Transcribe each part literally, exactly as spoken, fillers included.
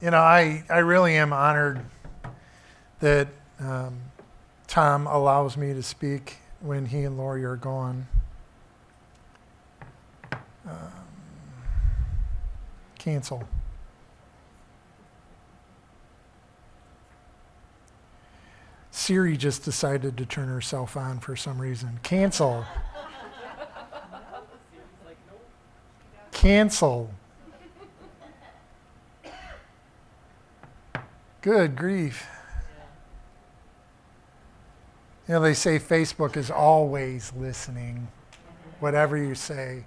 You know, I, I really am honored that um, Tom allows me to speak when he and Lori are gone. Um, cancel. Siri just decided to turn herself on for some reason. Cancel. Cancel. Good grief. You know, they say Facebook is always listening, whatever you say.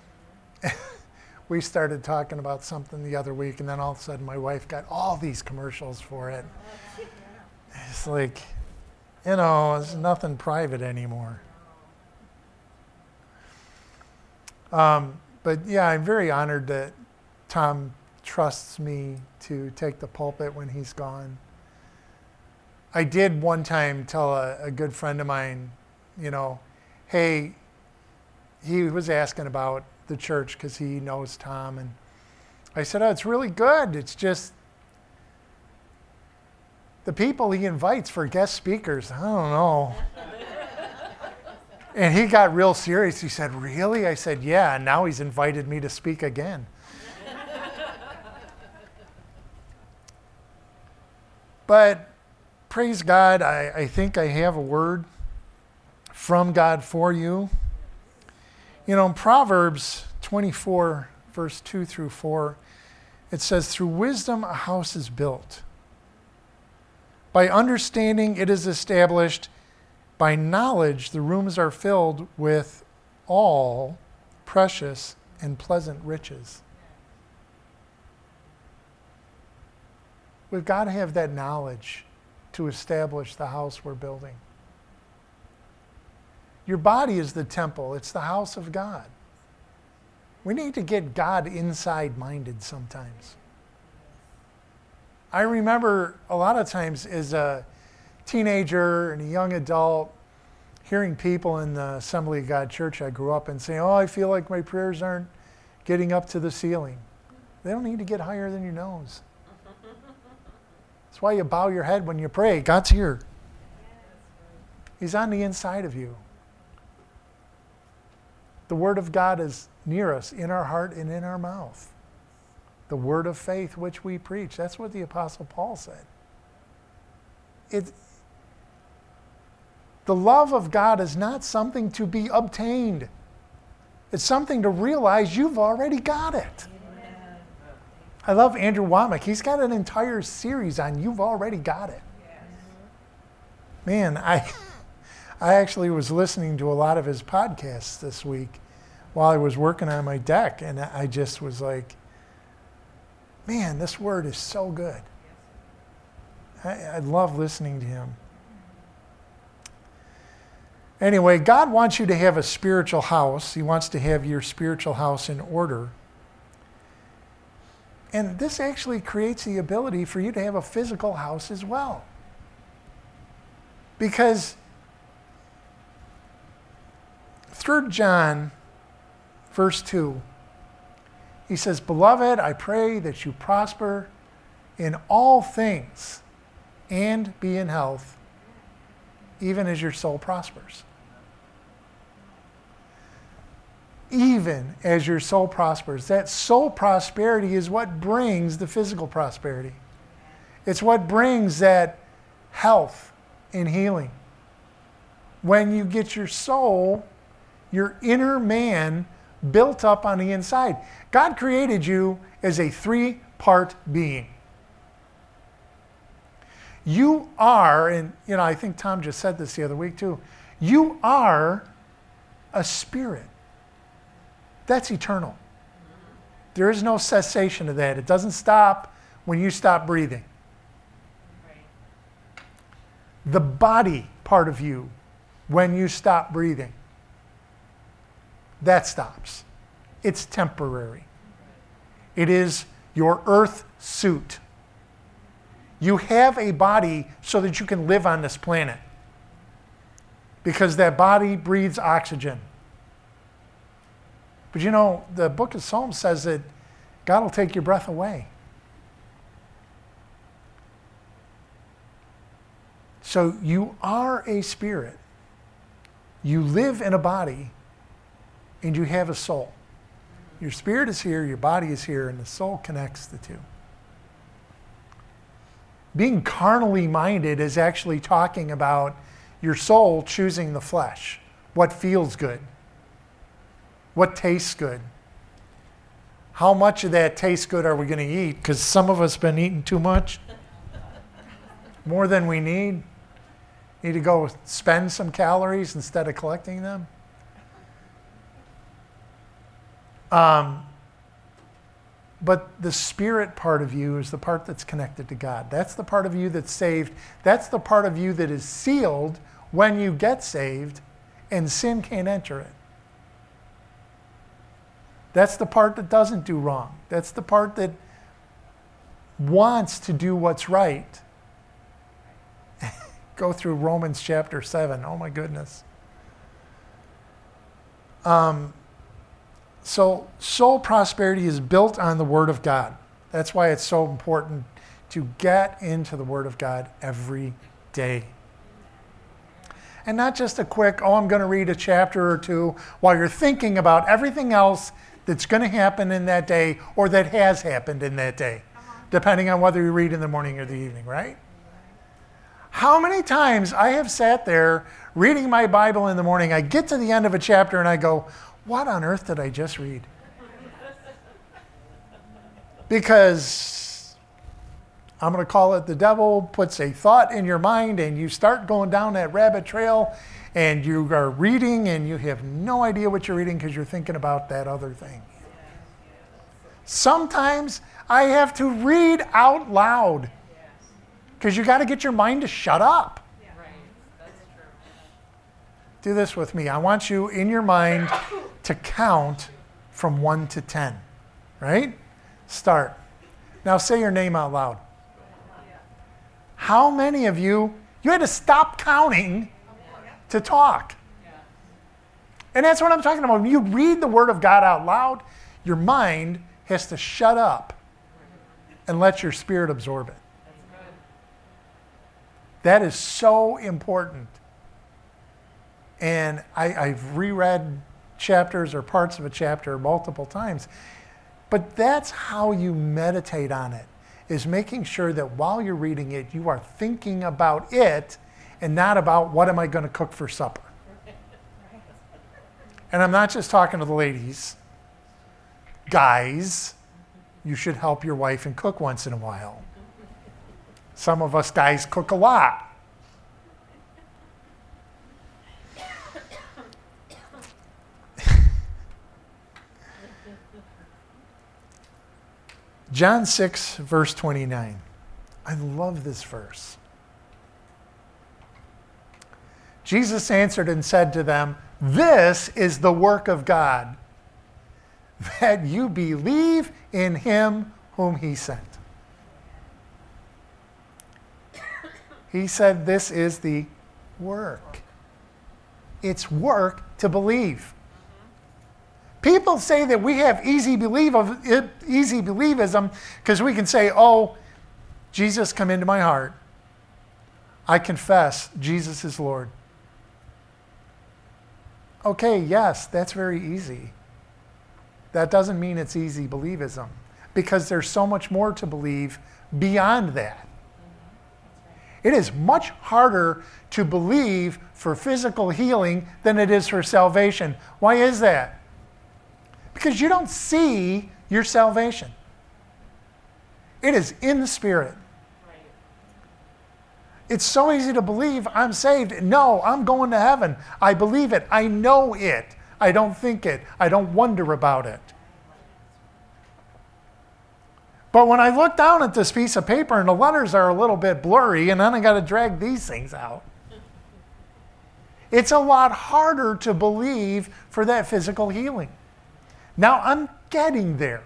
We started talking about something the other week, and then all of a sudden my wife got all these commercials for it. It's like, you know, it's nothing private anymore. Um, but yeah, I'm very honored that Tom trusts me to take the pulpit when he's gone. I did one time tell a, a good friend of mine, you know, hey, he was asking about the church because he knows Tom, and I said, oh, it's really good. It's just the people he invites for guest speakers, I don't know. And he got real serious. He said, really? I said, yeah, and now he's invited me to speak again. But praise God, I, I think I have a word from God for you. You know, in Proverbs twenty-four, verse two through four, it says, through wisdom a house is built. By understanding it is established. By knowledge the rooms are filled with all precious and pleasant riches. We've got to have that knowledge to establish the house we're building. Your body is the temple. It's the house of God. We need to get God inside minded sometimes. I remember a lot of times as a teenager and a young adult hearing people in the Assembly of God church I grew up in saying, oh, I feel like my prayers aren't getting up to the ceiling. They don't need to get higher than your nose. That's why you bow your head when you pray. God's here. He's on the inside of you. The Word of God is near us, in our heart and in our mouth. The word of faith which we preach. That's what the Apostle Paul said. It, the love of God is not something to be obtained. It's something to realize you've already got it. Amen. I love Andrew Womack. He's got an entire series on You've Already Got It. Yes. Man, I, I actually was listening to a lot of his podcasts this week while I was working on my deck, and I just was like, man, this word is so good. I, I love listening to him. Anyway, God wants you to have a spiritual house. He wants to have your spiritual house in order. And this actually creates the ability for you to have a physical house as well. Because Third John, verse two, he says, beloved, I pray that you prosper in all things and be in health, even as your soul prospers. Even as your soul prospers. That soul prosperity is what brings the physical prosperity. It's what brings that health and healing. When you get your soul, your inner man, built up on the inside. God created you as a three-part being. You are, and you know, I think Tom just said this the other week too, you are a spirit. That's eternal. There is no cessation of that. It doesn't stop when you stop breathing. The body part of you, when you stop breathing, that stops. It's temporary. It is your earth suit. You have a body so that you can live on this planet, because that body breathes oxygen. But you know, the book of Psalms says that God will take your breath away. So you are a spirit. You live in a body, and you have a soul. Your spirit is here, your body is here, and the soul connects the two. Being carnally minded is actually talking about your soul choosing the flesh, what feels good, what tastes good. How much of that tastes good are we going to eat? Because some of us have been eating too much, more than we need. Need to go spend some calories instead of collecting them. Um, but the spirit part of you is the part that's connected to God. That's the part of you that's saved. That's the part of you that is sealed when you get saved, and sin can't enter it. That's the part that doesn't do wrong. That's the part that wants to do what's right. Go through Romans chapter seven. Oh my goodness. Um, so soul prosperity is built on the Word of God. That's why it's so important to get into the Word of God every day. And not just a quick, oh, I'm going to read a chapter or two while you're thinking about everything else that's going to happen in that day or that has happened in that day, depending on whether you read in the morning or the evening, right? How many times I have sat there reading my Bible in the morning, I get to the end of a chapter and I go, what on earth did I just read? Because I'm going to call it the devil puts a thought in your mind and you start going down that rabbit trail and you are reading and you have no idea what you're reading because you're thinking about that other thing. Sometimes I have to read out loud. Because you got to get your mind to shut up. Yeah. Right. That's true. Do this with me. I want you in your mind to count from one to ten. Right? Start. Now say your name out loud. How many of you, you had to stop counting to talk? And that's what I'm talking about. When you read the Word of God out loud, your mind has to shut up and let your spirit absorb it. That is so important. And I, I've reread chapters or parts of a chapter multiple times. But that's how you meditate on it, is making sure that while you're reading it, you are thinking about it and not about what am I going to cook for supper. And I'm not just talking to the ladies. Guys, you should help your wife and cook once in a while. Some of us guys cook a lot. John six, verse twenty-nine. I love this verse. Jesus answered and said to them, "This is the work of God, that you believe in him whom he sent." He said this is the work. It's work to believe. People say that we have easy belief of easy believism because we can say, oh, Jesus, come into my heart. I confess Jesus is Lord. Okay, yes, that's very easy. That doesn't mean it's easy believism because there's so much more to believe beyond that. It is much harder to believe for physical healing than it is for salvation. Why is that? Because you don't see your salvation. It is in the Spirit. It's so easy to believe I'm saved. No, I'm going to heaven. I believe it. I know it. I don't think it. I don't wonder about it. But when I look down at this piece of paper and the letters are a little bit blurry and then I got to drag these things out, it's a lot harder to believe for that physical healing. Now I'm getting there.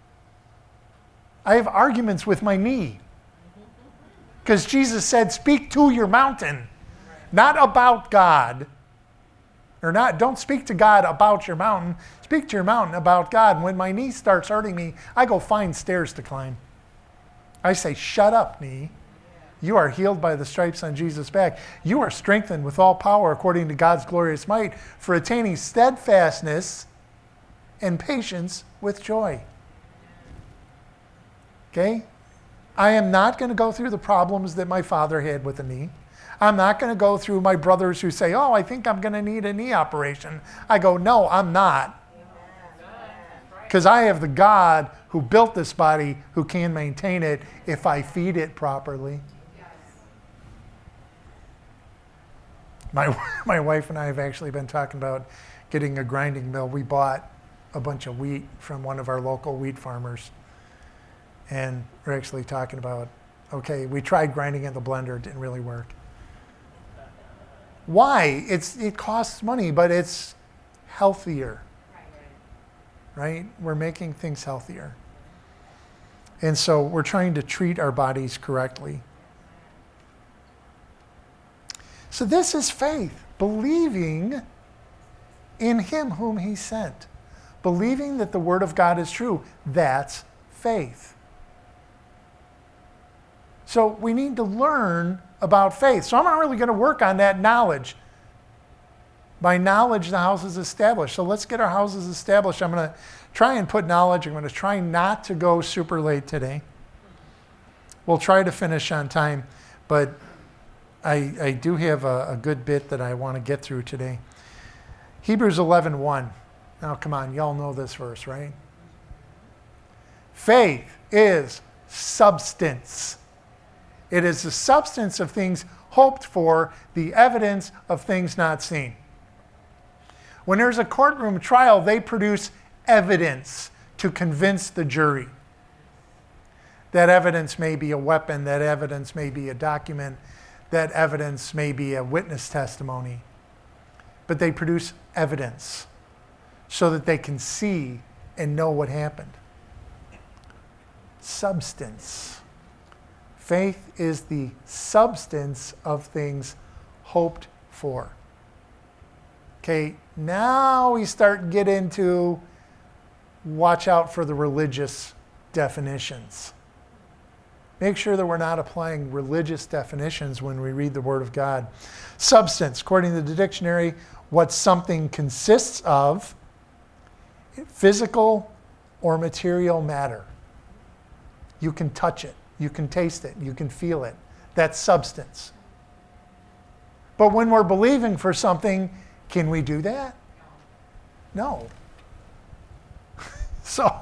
I have arguments with my knee because Jesus said, speak to your mountain, not about God. Or not, don't speak to God about your mountain. Speak to your mountain about God. And when my knee starts hurting me, I go find stairs to climb. I say, shut up, knee. You are healed by the stripes on Jesus' back. You are strengthened with all power according to God's glorious might for attaining steadfastness and patience with joy. Okay? I am not going to go through the problems that my father had with the knee. I'm not going to go through my brothers who say, oh, I think I'm going to need a knee operation. I go, no, I'm not. Because I have the God who built this body who can maintain it if I feed it properly. My, my wife and I have actually been talking about getting a grinding mill. We bought a bunch of wheat from one of our local wheat farmers. And we're actually talking about, okay, we tried grinding in the blender. It didn't really work. Why? It's it costs money, but it's healthier. Right? We're making things healthier. And so we're trying to treat our bodies correctly. So this is faith, believing in him whom he sent. Believing that the word of God is true. That's faith. So we need to learn about faith. So I'm not really going to work on that knowledge. By knowledge, the house is established. So let's get our houses established. I'm going to try and put knowledge. I'm going to try not to go super late today. We'll try to finish on time, but I, I do have a, a good bit that I want to get through today. Hebrews eleven one. Now, come on, y'all know this verse, right? Faith is substance. It is the substance of things hoped for, the evidence of things not seen. When there's a courtroom trial, they produce evidence to convince the jury. That evidence may be a weapon, that evidence may be a document, that evidence may be a witness testimony. But they produce evidence so that they can see and know what happened. Substance. Faith is the substance of things hoped for. Okay, now we start to get into watch out for the religious definitions. Make sure that we're not applying religious definitions when we read the Word of God. Substance, according to the dictionary, what something consists of, physical or material matter. You can touch it. You can taste it. You can feel it. That's substance. But when we're believing for something, can we do that? No. So,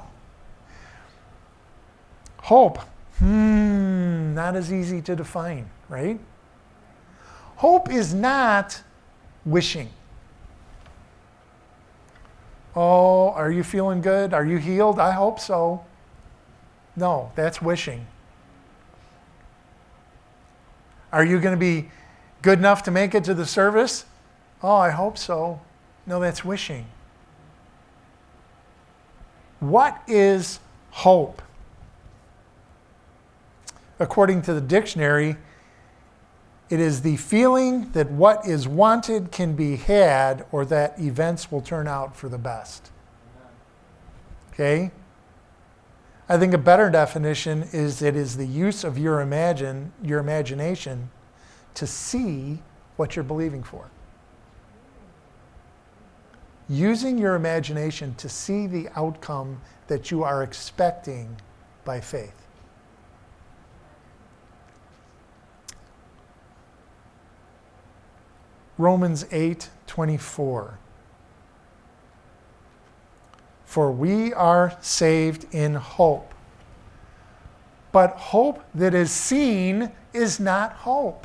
hope. Hmm, not as easy to define, right? Hope is not wishing. Oh, are you feeling good? Are you healed? I hope so. No, that's wishing. Are you going to be good enough to make it to the service? Oh, I hope so. No, that's wishing. What is hope? According to the dictionary, it is the feeling that what is wanted can be had or that events will turn out for the best. Okay? I think a better definition is it is the use of your imagine, your imagination to see what you're believing for. Using your imagination to see the outcome that you are expecting by faith. Romans eight twenty-four. For we are saved in hope. But hope that is seen is not hope.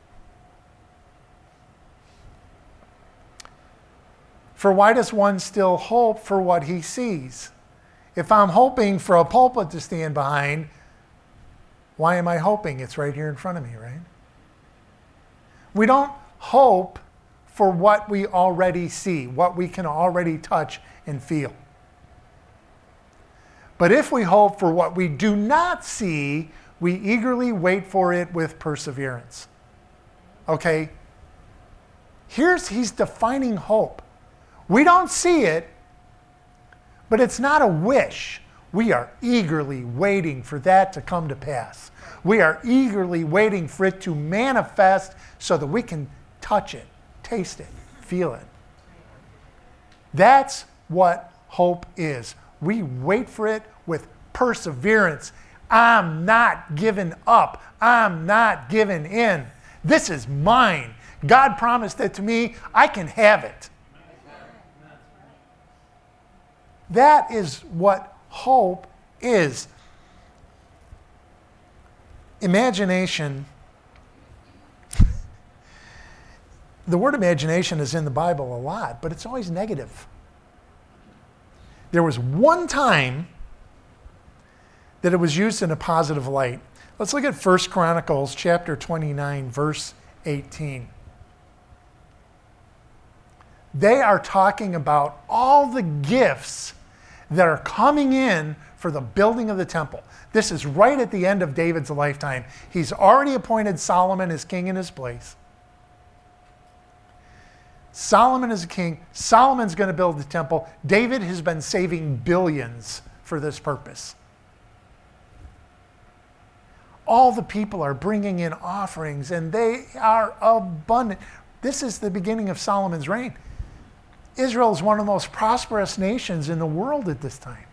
For why does one still hope for what he sees? If I'm hoping for a pulpit to stand behind, why am I hoping? It's right here in front of me, right? We don't hope for what we already see, what we can already touch and feel. But if we hope for what we do not see, we eagerly wait for it with perseverance. Okay? Here's, he's defining hope. We don't see it, but it's not a wish. We are eagerly waiting for that to come to pass. We are eagerly waiting for it to manifest so that we can touch it, taste it, feel it. That's what hope is. We wait for it with perseverance. I'm not giving up. I'm not giving in. This is mine. God promised it to me. I can have it. That is what hope is. Imagination. The word imagination is in the Bible a lot, but it's always negative. There was one time that it was used in a positive light. Let's look at First Chronicles chapter twenty-nine, verse eighteen. They are talking about all the gifts that are coming in for the building of the temple. This is right at the end of David's lifetime. He's already appointed Solomon as king in his place. Solomon is a king. Solomon's going to build the temple. David has been saving billions for this purpose. All the people are bringing in offerings, and they are abundant. This is the beginning of Solomon's reign. Israel is one of the most prosperous nations in the world at this time.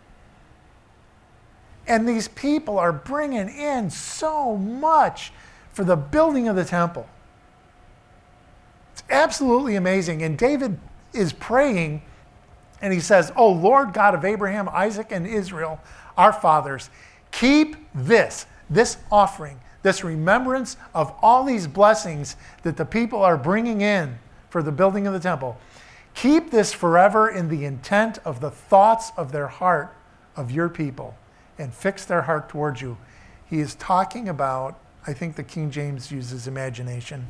And these people are bringing in so much for the building of the temple. It's absolutely amazing. And David is praying, and he says, "Oh Lord God of Abraham, Isaac, and Israel, our fathers, keep this, this offering, this remembrance of all these blessings that the people are bringing in for the building of the temple. Keep this forever in the intent of the thoughts of their heart of your people, and fix their heart towards you." He is talking about, I think the King James uses imagination,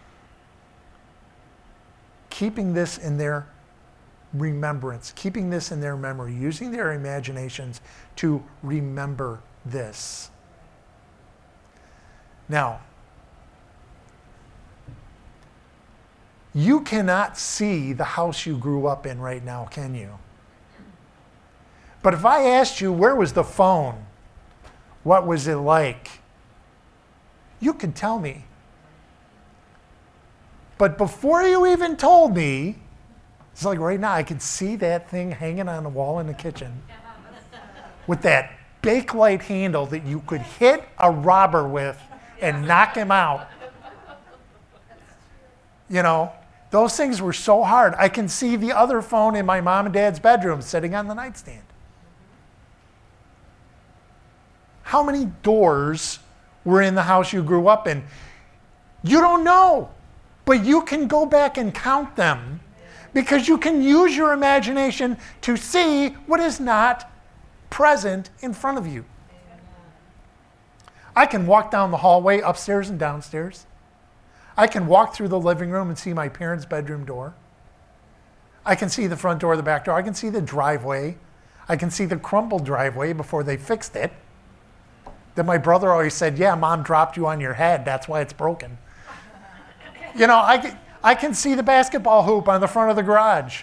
keeping this in their remembrance, keeping this in their memory, using their imaginations to remember this. Now, you cannot see the house you grew up in right now, can you? But if I asked you, where was the phone? What was it like? You could tell me. But before you even told me, it's like right now, I could see that thing hanging on the wall in the kitchen with that Bakelite handle that you could hit a robber with and knock him out. You know, those things were so hard. I can see the other phone in my mom and dad's bedroom sitting on the nightstand. How many doors were in the house you grew up in? You don't know, but you can go back and count them because you can use your imagination to see what is not present in front of you. I can walk down the hallway, upstairs and downstairs. I can walk through the living room and see my parents' bedroom door. I can see the front door, the back door. I can see the driveway. I can see the crumbled driveway before they fixed it. That my brother always said, "Yeah, Mom dropped you on your head. That's why it's broken." You know, I can, I can see the basketball hoop on the front of the garage.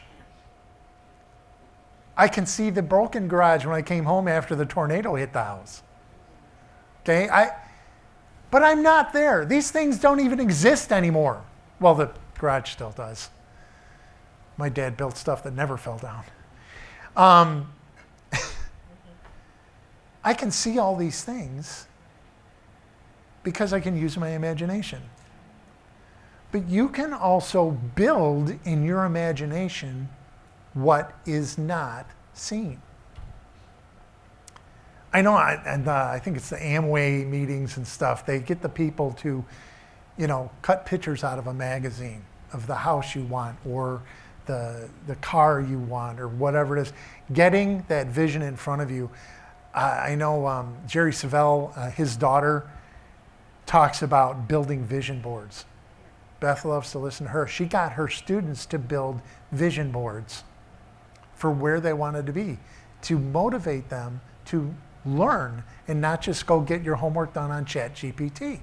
I can see the broken garage when I came home after the tornado hit the house. Okay, I, but I'm not there. These things don't even exist anymore. Well, the garage still does. My dad built stuff that never fell down. Um, I can see all these things because I can use my imagination. But you can also build in your imagination what is not seen. I know, and uh, I think it's the Amway meetings and stuff. They get the people to, you know, cut pictures out of a magazine of the house you want or the the car you want or whatever it is. Getting that vision in front of you. Uh, I know um, Jerry Savelle, uh, his daughter, talks about building vision boards. Beth loves to listen to her. She got her students to build vision boards for where they wanted to be, to motivate them to learn and not just go get your homework done on ChatGPT.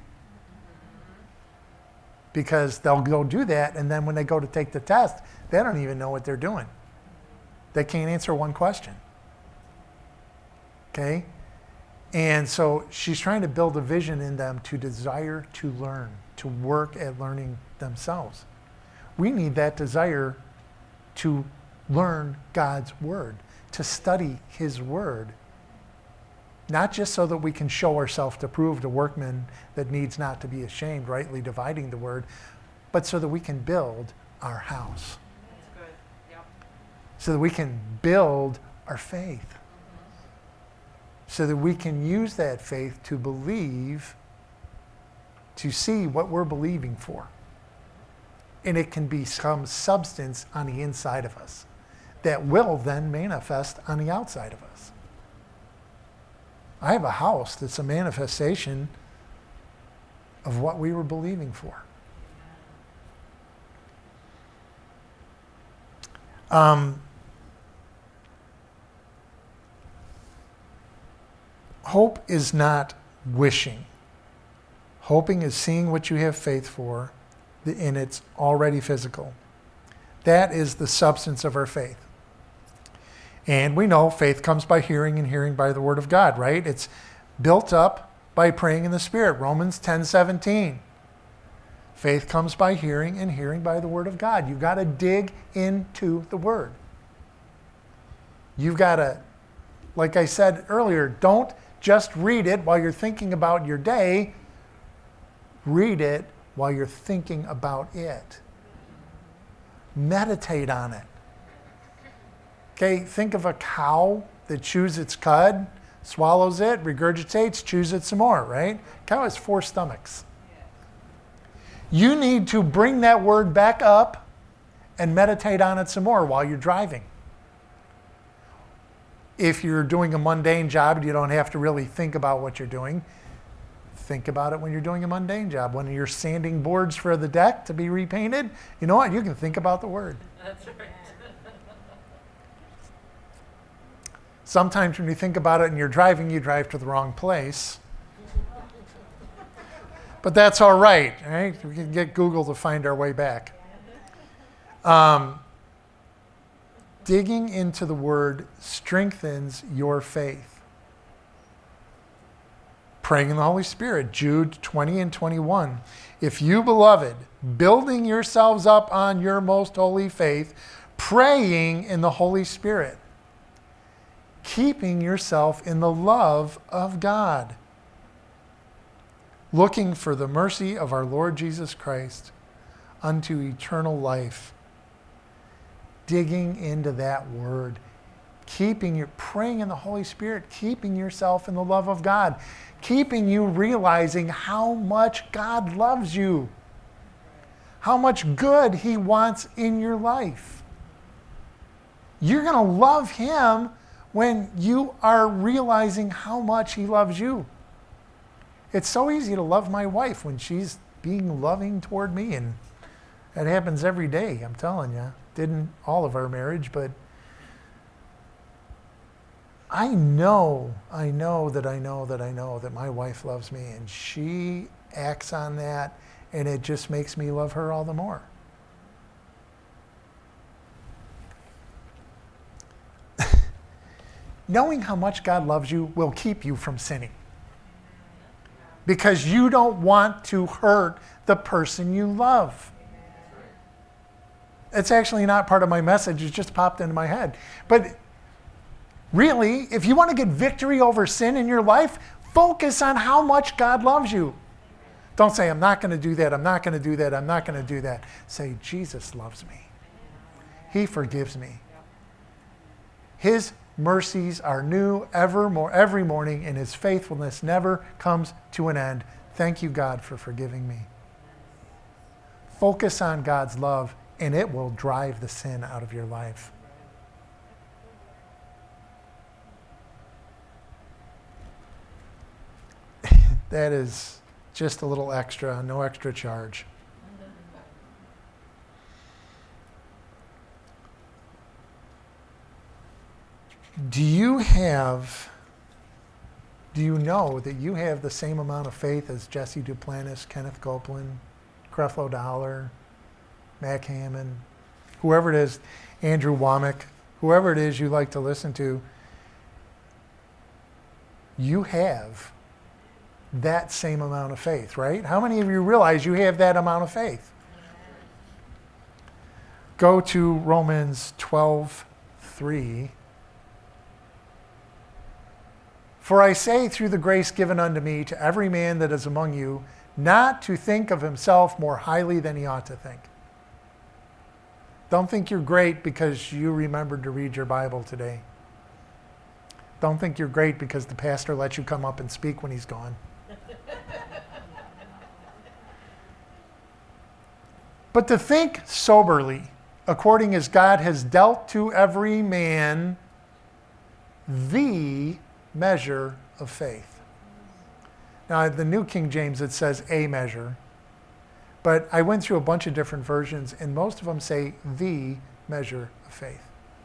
Because they'll go do that, and then when they go to take the test, they don't even know what they're doing. They can't answer one question. Okay? And so she's trying to build a vision in them to desire to learn, to work at learning themselves. We need that desire to learn God's word, to study his word. Not just so that we can show ourselves to prove to workmen that needs not to be ashamed, rightly dividing the word, but so that we can build our house. That's good. Yep. So that we can build our faith. So that we can use that faith to believe, to see what we're believing for. And it can become substance on the inside of us that will then manifest on the outside of us. I have a house that's a manifestation of what we were believing for. Um, hope is not wishing. Hoping is seeing what you have faith for, and it's already physical. That is the substance of our faith. And we know faith comes by hearing, and hearing by the word of God, right? It's built up by praying in the Spirit. Romans ten seventeen. Faith comes by hearing, and hearing by the word of God. You've got to dig into the word. You've got to, like I said earlier, don't just read it while you're thinking about your day. Read it while you're thinking about it. Meditate on it. Okay, think of a cow that chews its cud, swallows it, regurgitates, chews it some more, right? Cow has four stomachs. You need to bring that word back up and meditate on it some more while you're driving. If you're doing a mundane job, you don't have to really think about what you're doing. Think about it when you're doing a mundane job. When you're sanding boards for the deck to be repainted, you know what? You can think about the word. That's right. Sometimes when you think about it and you're driving, you drive to the wrong place. But that's all right, right? We can get Google to find our way back. Um, digging into the word strengthens your faith. Praying in the Holy Spirit, Jude twenty and twenty-one. If you, beloved, building yourselves up on your most holy faith, praying in the Holy Spirit, keeping yourself in the love of God, looking for the mercy of our Lord Jesus Christ unto eternal life. Digging into that word, keeping your praying in the Holy Spirit, keeping yourself in the love of God, keeping you realizing how much God loves you, how much good he wants in your life. You're going to love him when you are realizing how much he loves you. It's so easy to love my wife when she's being loving toward me, and that happens every day, I'm telling you. Didn't all of our marriage, but I know, I know that I know that I know that my wife loves me, and she acts on that, and it just makes me love her all the more. Knowing how much God loves you will keep you from sinning, because you don't want to hurt the person you love. It's actually not part of my message. It just popped into my head. But really, if you want to get victory over sin in your life, focus on how much God loves you. Don't say, I'm not going to do that, I'm not going to do that, I'm not going to do that. Say, Jesus loves me. He forgives me. His mercies are new evermore, every morning, and his faithfulness never comes to an end. Thank you, God, for forgiving me. Focus on God's love, and it will drive the sin out of your life. That is just a little extra, no extra charge. Do you have, do you know that you have the same amount of faith as Jesse Duplantis, Kenneth Copeland, Creflo Dollar, Mac Hammond, whoever it is, Andrew Womack, whoever it is you like to listen to? you have that same amount of faith, right? How many of you realize you have that amount of faith? Go to Romans twelve three. For I say through the grace given unto me to every man that is among you, not to think of himself more highly than he ought to think. Don't think you're great because you remembered to read your Bible today. Don't think you're great because the pastor lets you come up and speak when he's gone. But to think soberly, according as God has dealt to every man the measure of faith. Now, the New King James, it says a measure. But I went through a bunch of different versions, and most of them say the measure of faith.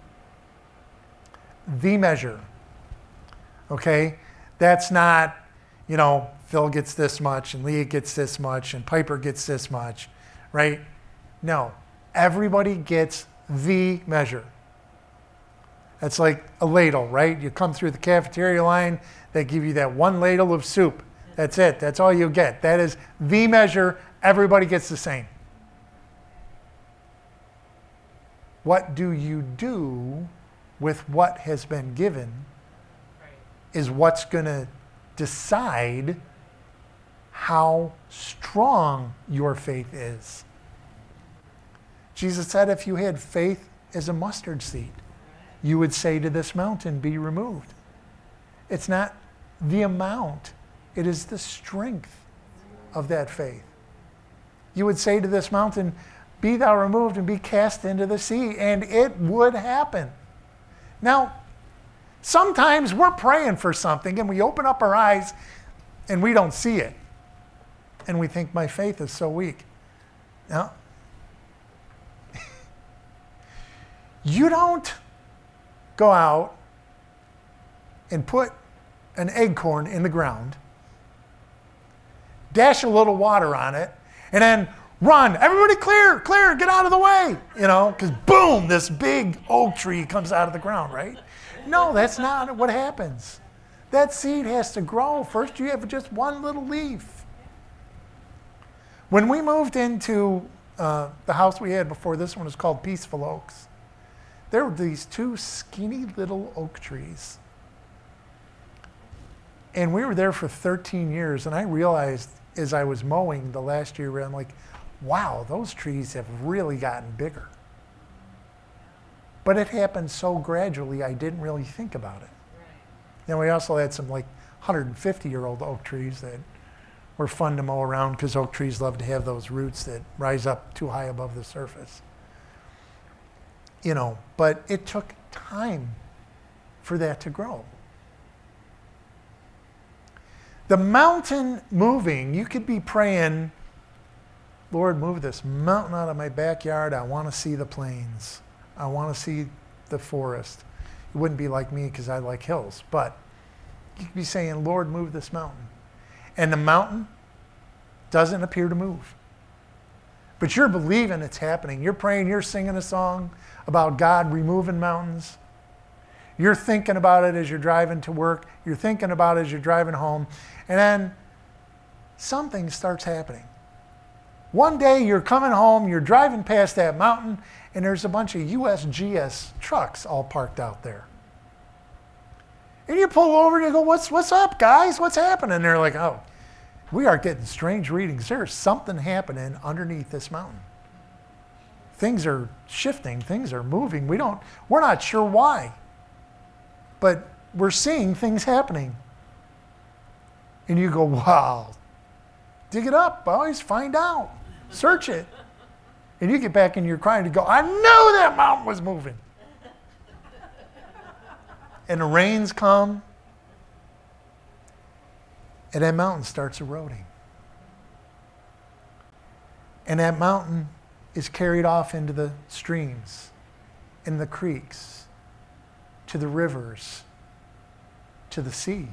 The measure. Okay? That's not, you know, Phil gets this much, and Leah gets this much, and Piper gets this much, right? No. Everybody gets the measure. That's like a ladle, right? You come through the cafeteria line, they give you that one ladle of soup. That's it. That's all you get. That is the measure. Everybody gets the same. What do you do with what has been given is what's going to decide how strong your faith is. Jesus said if you had faith as a mustard seed, you would say to this mountain, be removed. It's not the amount, it is the strength of that faith. You would say to this mountain, be thou removed and be cast into the sea, and it would happen. Now, sometimes we're praying for something and we open up our eyes and we don't see it. And we think my faith is so weak. Now, you don't go out and put an acorn in the ground, dash a little water on it, and then run, everybody clear, clear, get out of the way, you know, because boom, this big oak tree comes out of the ground, right? No, that's not what happens. That seed has to grow. First, you have just one little leaf. When we moved into uh, the house we had before this one was called Peaceful Oaks, there were these two skinny little oak trees. And we were there for thirteen years, and I realized as I was mowing the last year, I'm like, wow, those trees have really gotten bigger. But it happened so gradually, I didn't really think about it. Right. Then we also had some like one hundred fifty year old oak trees that were fun to mow around because oak trees love to have those roots that rise up too high above the surface. You know, but it took time for that to grow. The mountain moving, you could be praying, Lord, move this mountain out of my backyard. I want to see the plains. I want to see the forest. It wouldn't be like me because I like hills, but you could be saying, Lord, move this mountain. And the mountain doesn't appear to move. But you're believing it's happening. You're praying, you're singing a song about God removing mountains. You're thinking about it as you're driving to work. You're thinking about it as you're driving home. And then something starts happening. One day you're coming home, you're driving past that mountain, and there's a bunch of U S G S trucks all parked out there. And you pull over and you go, what's, what's up, guys? What's happening? And they're like, oh, we are getting strange readings. There's something happening underneath this mountain. Things are shifting. Things are moving. We don't, we're not sure why. But we're seeing things happening. And you go, wow, dig it up, boys, find out. Search it. And you get back in your car and you go, I knew that mountain was moving. And the rains come, and that mountain starts eroding. And that mountain is carried off into the streams, in the creeks, to the rivers, to the sea.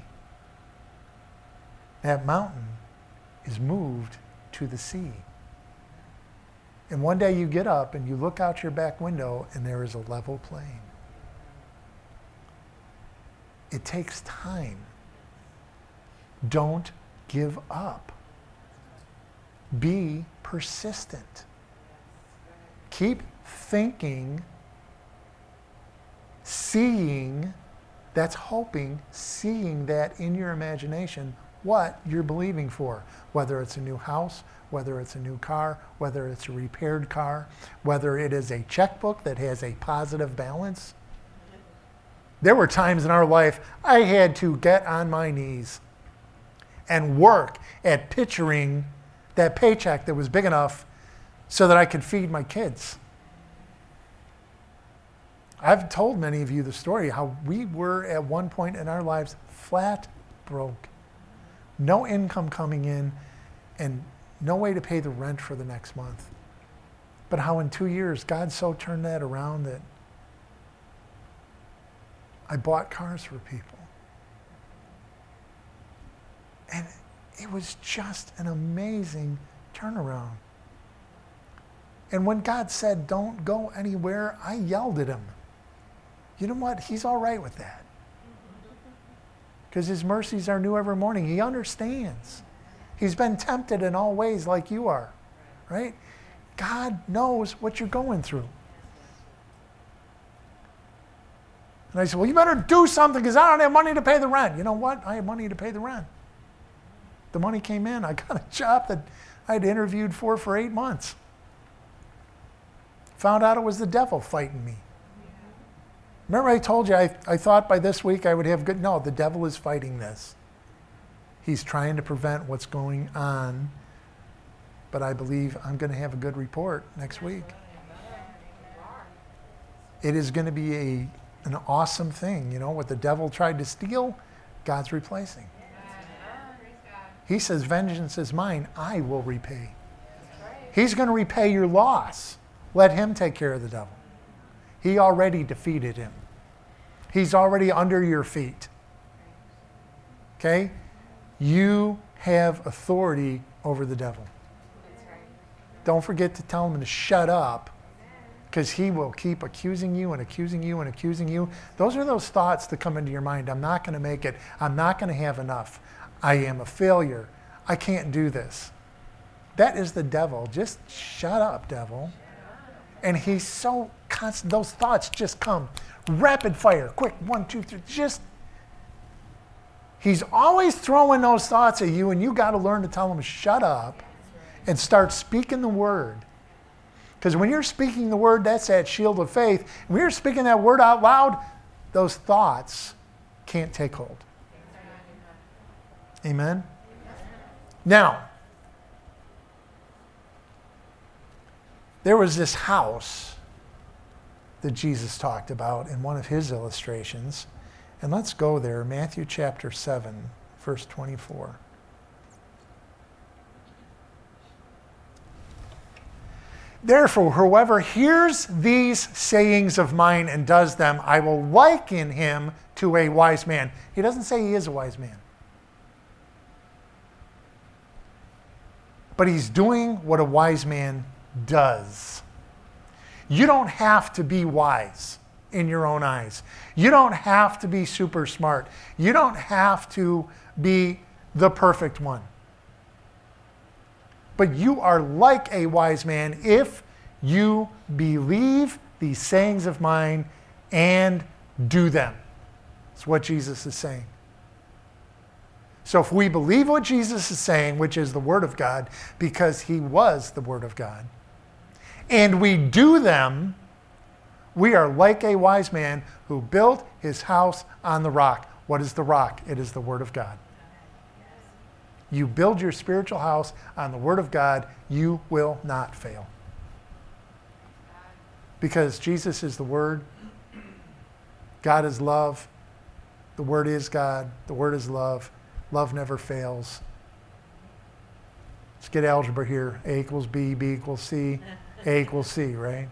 That mountain is moved to the sea. And one day you get up and you look out your back window and there is a level plain. It takes time Don't give up. Be persistent. Keep thinking, seeing, that's hoping, seeing that in your imagination, what you're believing for. Whether it's a new house, whether it's a new car, whether it's a repaired car, whether it is a checkbook that has a positive balance. There were times in our life I had to get on my knees and work at picturing that paycheck that was big enough so that I could feed my kids. I've told many of you the story how we were at one point in our lives flat broke. No income coming in and no way to pay the rent for the next month. But how in two years God so turned that around that I bought cars for people. And it was just an amazing turnaround. And when God said, don't go anywhere, I yelled at him. You know what? He's all right with that. Because his mercies are new every morning. He understands. He's been tempted in all ways like you are, right? God knows what you're going through. And I said, well, you better do something because I don't have money to pay the rent. You know what? I have money to pay the rent. The money came in. I got a job that I'd interviewed for for eight months. Found out it was the devil fighting me. Remember I told you I, I thought by this week I would have good... No, the devil is fighting this. He's trying to prevent what's going on. But I believe I'm going to have a good report next week. It is going to be a an awesome thing. You know, what the devil tried to steal, God's replacing. He says, vengeance is mine, I will repay. He's going to repay your loss. Let him take care of the devil. He already defeated him. He's already under your feet. Okay? You have authority over the devil. Don't forget to tell him to shut up, because he will keep accusing you and accusing you and accusing you. Those are those thoughts that come into your mind. I'm not going to make it. I'm not going to have enough. I am a failure. I can't do this. That is the devil. Just shut up, devil. And he's so constant. Those thoughts just come. Rapid fire. Quick. One, two, three. Just. He's always throwing those thoughts at you, and you got to learn to tell him, shut up, and start speaking the word. Because when you're speaking the word, that's that shield of faith. When you're speaking that word out loud, those thoughts can't take hold. Amen? Now, there was this house that Jesus talked about in one of his illustrations. And let's go there, Matthew chapter seven, verse twenty-four. Therefore, whoever hears these sayings of mine and does them, I will liken him to a wise man. He doesn't say he is a wise man. But he's doing what a wise man does. You don't have to be wise in your own eyes. You don't have to be super smart. You don't have to be the perfect one. But you are like a wise man if you believe these sayings of mine and do them. That's what Jesus is saying. So if we believe what Jesus is saying, which is the Word of God, because he was the Word of God, and we do them, we are like a wise man who built his house on the rock. What is the rock? It is the Word of God. You build your spiritual house on the Word of God, you will not fail. Because Jesus is the Word. God is love. The Word is God. The Word is love. Love never fails. Let's get algebra here. A equals B, B equals C, A equals C, right?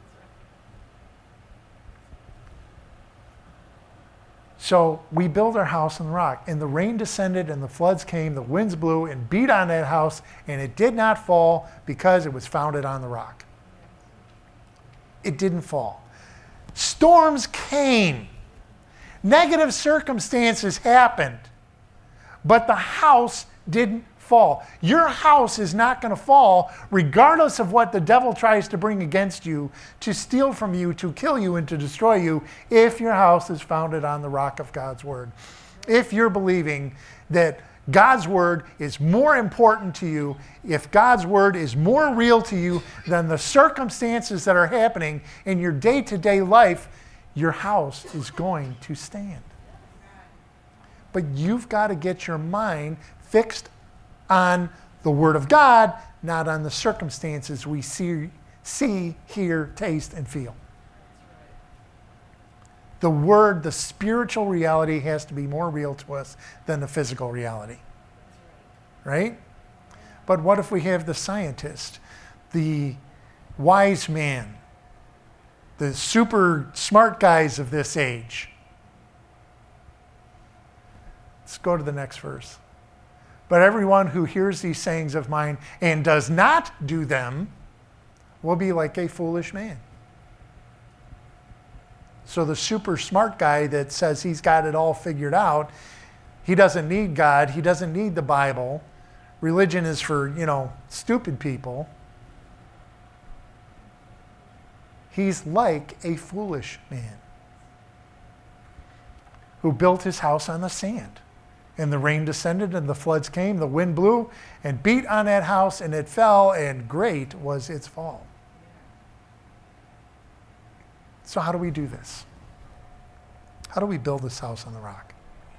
So we build our house on the rock, and the rain descended, and the floods came, the winds blew and beat on that house, and it did not fall because it was founded on the rock. It didn't fall. Storms came. Negative circumstances happened. but the house didn't fall. Your house is not going to fall regardless of what the devil tries to bring against you, to steal from you, to kill you, and to destroy you, if your house is founded on the rock of God's word. If you're believing that God's word is more important to you, if God's word is more real to you than the circumstances that are happening in your day-to-day life, your house is going to stand. But you've got to get your mind fixed on the word of God, not on the circumstances we see, see, hear, taste, and feel. The word, the spiritual reality has to be more real to us than the physical reality. Right? But what if we have the scientist, the wise man, the super smart guys of this age? Let's go to the next verse. But everyone who hears these sayings of mine and does not do them will be like a foolish man. So the super smart guy that says he's got it all figured out, he doesn't need God, he doesn't need the Bible. Religion is for, you know, stupid people. He's like a foolish man who built his house on the sand. And the rain descended and the floods came, the wind blew and beat on that house and it fell, and great was its fall. So how do we do this? How do we build this house on the rock?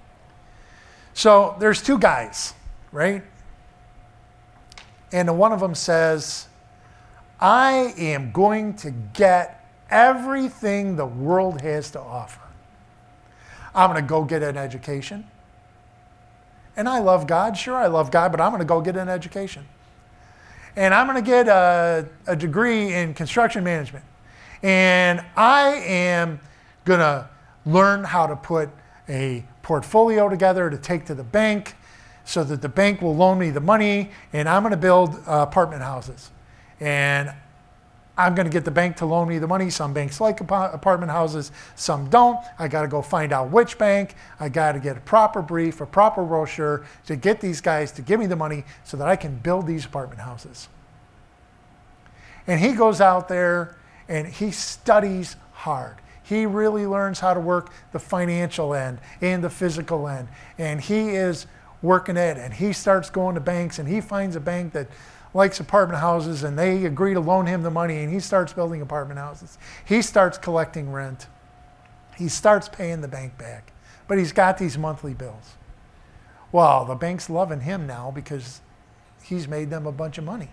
So there's two guys, right? And one of them says, I am going to get everything the world has to offer. I'm going to go get an education. And I love God. Sure, I love God, but I'm going to go get an education. And I'm going to get a, a degree in construction management. And I am going to learn how to put a portfolio together to take to the bank so that the bank will loan me the money, and I'm going to build uh, apartment houses. And I'm going to get the bank to loan me the money. Some banks like apartment houses, some don't. I got to go find out which bank. I got to get a proper brief, a proper brochure to get these guys to give me the money so that I can build these apartment houses. And he goes out there and he studies hard. He really learns how to work the financial end and the physical end. And he is working it, and he starts going to banks, and he finds a bank that likes apartment houses, and they agree to loan him the money, and he starts building apartment houses. He starts collecting rent. He starts paying the bank back. But he's got these monthly bills. Well, the bank's loving him now because he's made them a bunch of money.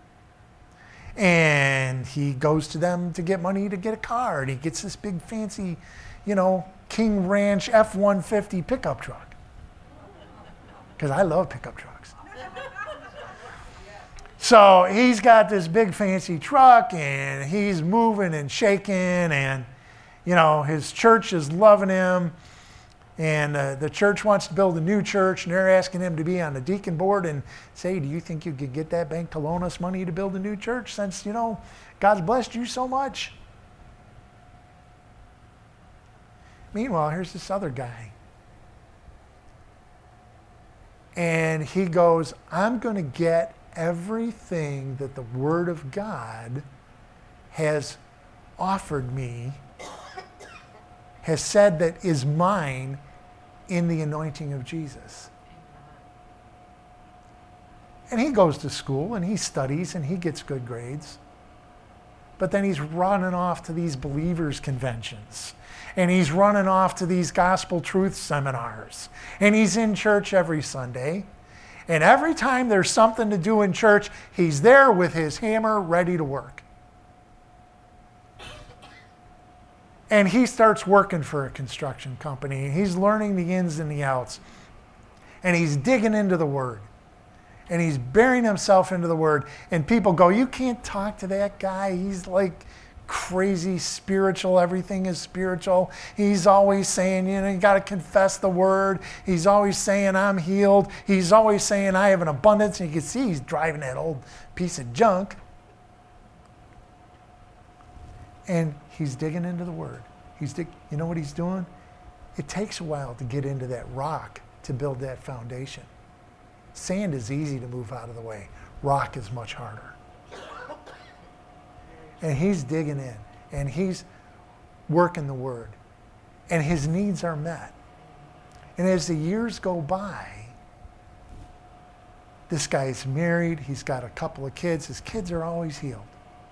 And he goes to them to get money to get a car, and he gets this big fancy, you know, King Ranch F one fifty pickup truck. Because I love pickup trucks. So he's got this big fancy truck, and he's moving and shaking, and, you know, his church is loving him. And uh, the church wants to build a new church, and they're asking him to be on the deacon board and say, do you think you could get that bank to loan us money to build a new church since, you know, God's blessed you so much? Meanwhile, here's this other guy. And he goes, I'm going to get everything that the Word of God has offered me, has said that is mine in the anointing of Jesus. And he goes to school and he studies and he gets good grades. But then he's running off to these believers' conventions. And he's running off to these gospel truth seminars. And he's in church every Sunday. And every time there's something to do in church, he's there with his hammer ready to work. And he starts working for a construction company. And he's learning the ins and the outs. And he's digging into the Word. And he's burying himself into the Word. And people go, you can't talk to that guy. He's like crazy spiritual. Everything is spiritual. He's always saying, you know, you got to confess the Word. He's always saying, I'm healed. He's always saying, I have an abundance. And you can see he's driving that old piece of junk. And he's digging into the Word. He's dig- you know what he's doing? It takes a while to get into that rock to build that foundation. Sand is easy to move out of the way. Rock is much harder. And he's digging in, and he's working the word, and his needs are met. And as the years go by, this guy's married, he's got a couple of kids, his kids are always healed.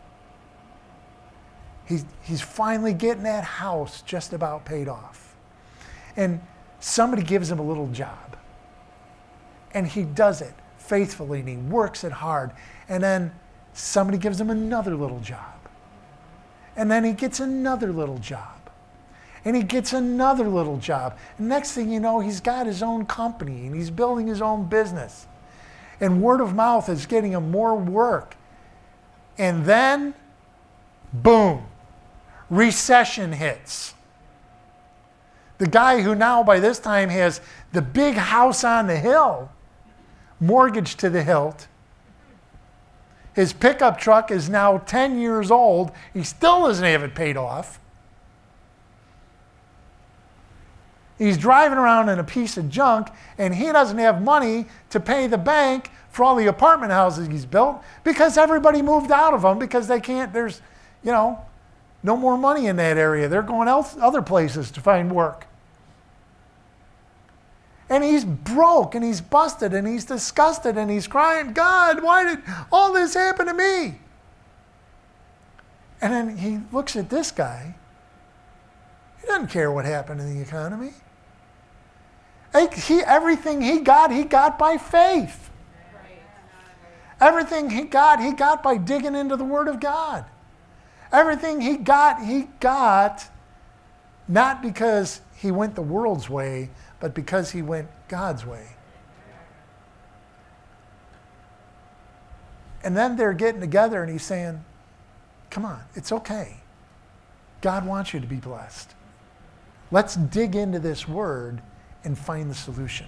He's, he's finally getting that house just about paid off. And somebody gives him a little job. And he does it faithfully, and he works it hard. And then somebody gives him another little job. And then he gets another little job. And he gets another little job. And next thing you know, he's got his own company, and he's building his own business. And word of mouth is getting him more work. And then, boom, recession hits. The guy who now by this time has the big house on the hill, mortgaged to the hilt. His pickup truck is now ten years old. He still doesn't have it paid off. He's driving around in a piece of junk, and he doesn't have money to pay the bank for all the apartment houses he's built because everybody moved out of them because they can't, there's, you know, no more money in that area. They're going else, other places to find work. And he's broke, and he's busted, and he's disgusted, and he's crying, God, why did all this happen to me? And then he looks at this guy. He doesn't care what happened in the economy. He, everything he got, he got by faith. Everything he got, he got by digging into the Word of God. Everything he got, he got not because he went the world's way, but because he went God's way. And then they're getting together, and he's saying, come on, it's okay. God wants you to be blessed. Let's dig into this word and find the solution.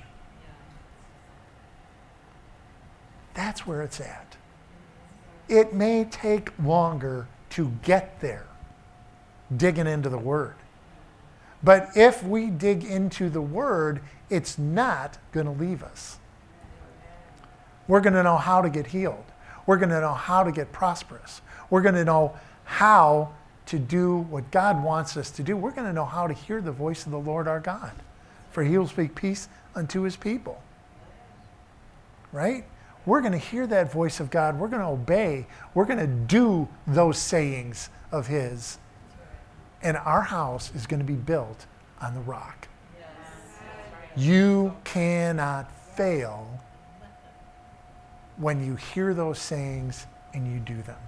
That's where it's at. It may take longer to get there, digging into the word. But if we dig into the word, it's not going to leave us. We're going to know how to get healed. We're going to know how to get prosperous. We're going to know how to do what God wants us to do. We're going to know how to hear the voice of the Lord our God. For he will speak peace unto his people. Right? We're going to hear that voice of God. We're going to obey. We're going to do those sayings of his. And our house is going to be built on the rock. Yes. You cannot fail when you hear those sayings and you do them.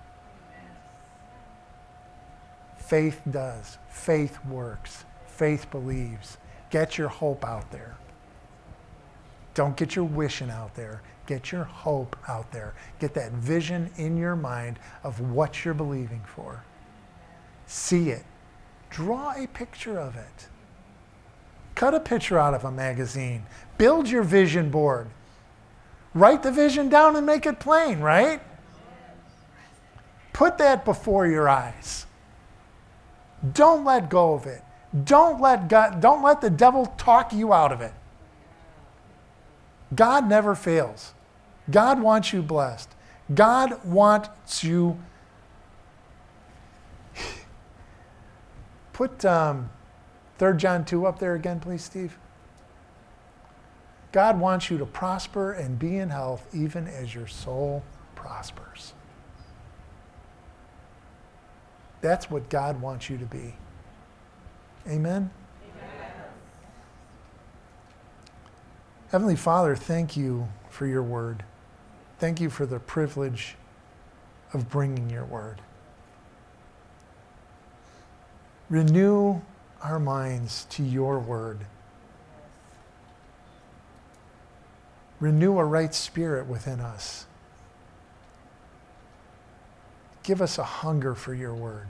Faith does. Faith works. Faith believes. Get your hope out there. Don't get your wishing out there. Get your hope out there. Get that vision in your mind of what you're believing for. See it. Draw a picture of it. Cut a picture out of a magazine. Build your vision board. Write the vision down and make it plain, right? Put that before your eyes. Don't let go of it. Don't let God, don't let the devil talk you out of it. God never fails. God wants you blessed. God wants you. Put um, Third John two up there again, please, Steve. God wants you to prosper and be in health even as your soul prospers. That's what God wants you to be. Amen? Amen? Heavenly Father, thank you for your word. Thank you for the privilege of bringing your word. Renew our minds to your word. Renew a right spirit within us. Give us a hunger for your word.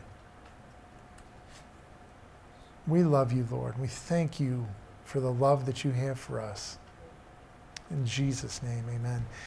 We love you, Lord. We thank you for the love that you have for us. In Jesus' name, amen.